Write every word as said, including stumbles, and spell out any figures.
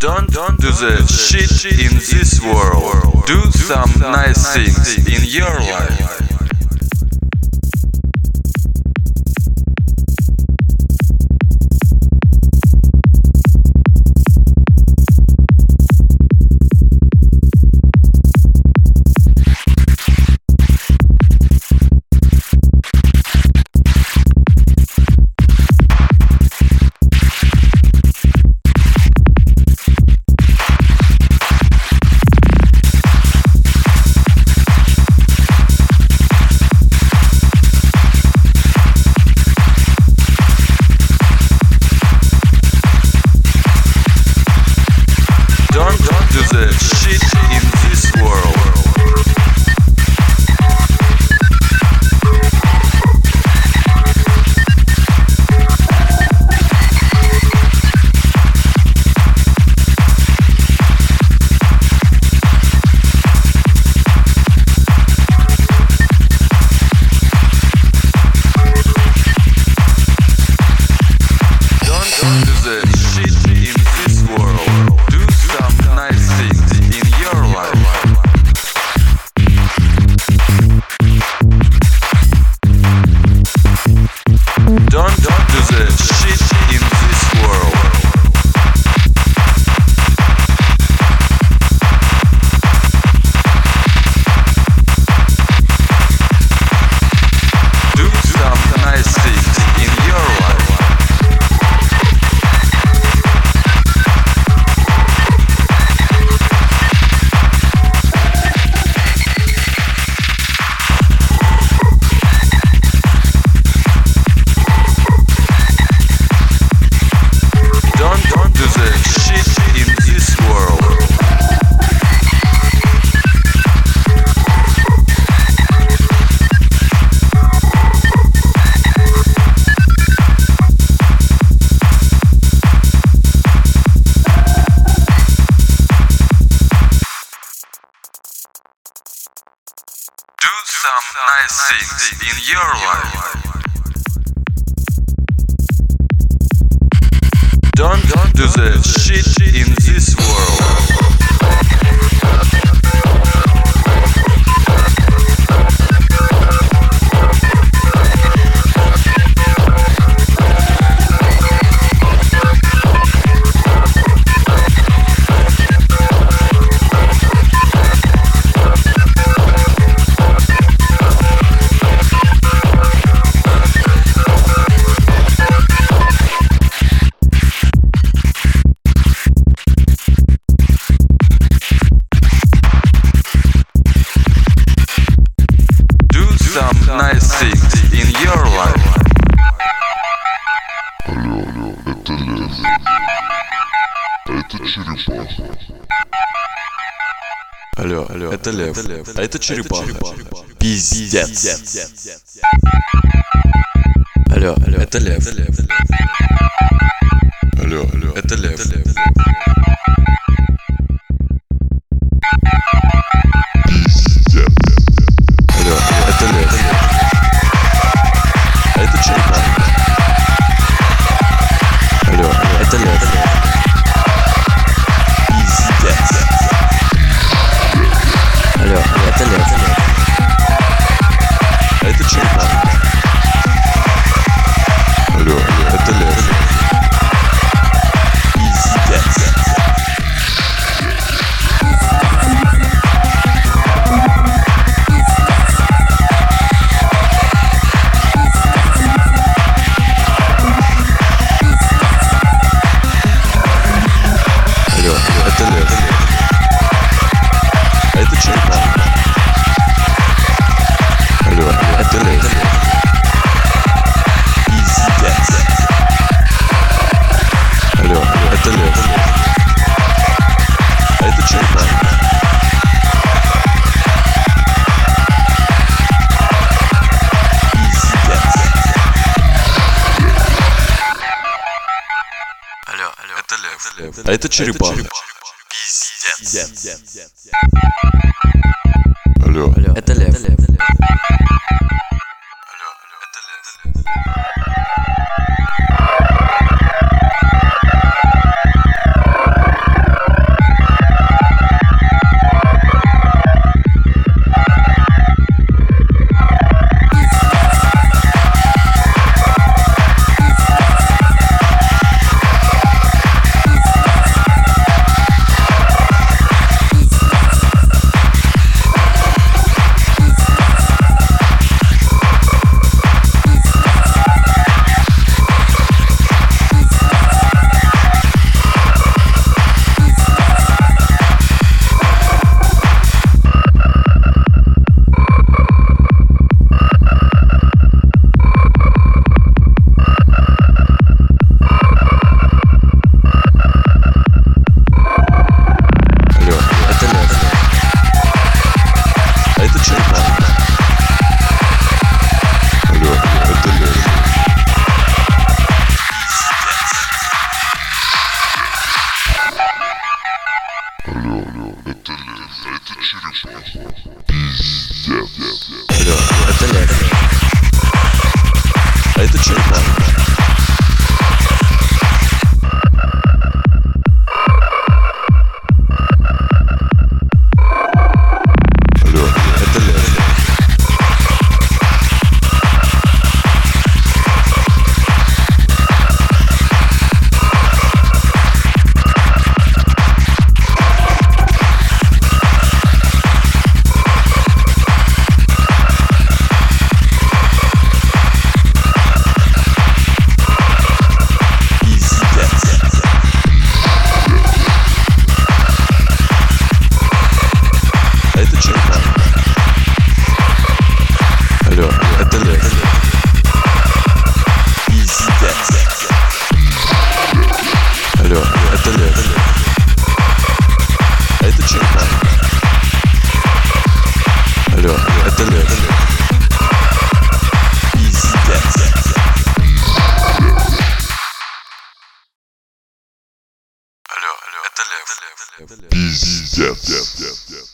Don't do the shit in this world. Do some nice things in your life. Do some nice things in your life. Don't do the shit in this world. Some nice things in your life. Алло, алло, это Лев. А это черепаха. Алло, алло, это Лев. А это черепаха. Пиздец. Алло, алло, это Лев. Алло, алло, это Лев. Алло, это Лев. А это черепаха. Алло, это Лев. Пиздец. Алло, это Лев. А это черепаха. Алло, это Лев. Пиздец. Это Лев. А это черепаха. Алло, это Лев. Пиздец. Алло, это Лев. А это черепаха. Пиздец. Алло, алло, это Лев. А это черепаха. Пиздец. Алло, алло, это Лев. Алло, алло, это Лев. Это лев. А это черепаха. Алло, это лев. Пиздец. Алло, алло, это лев. Пиздец.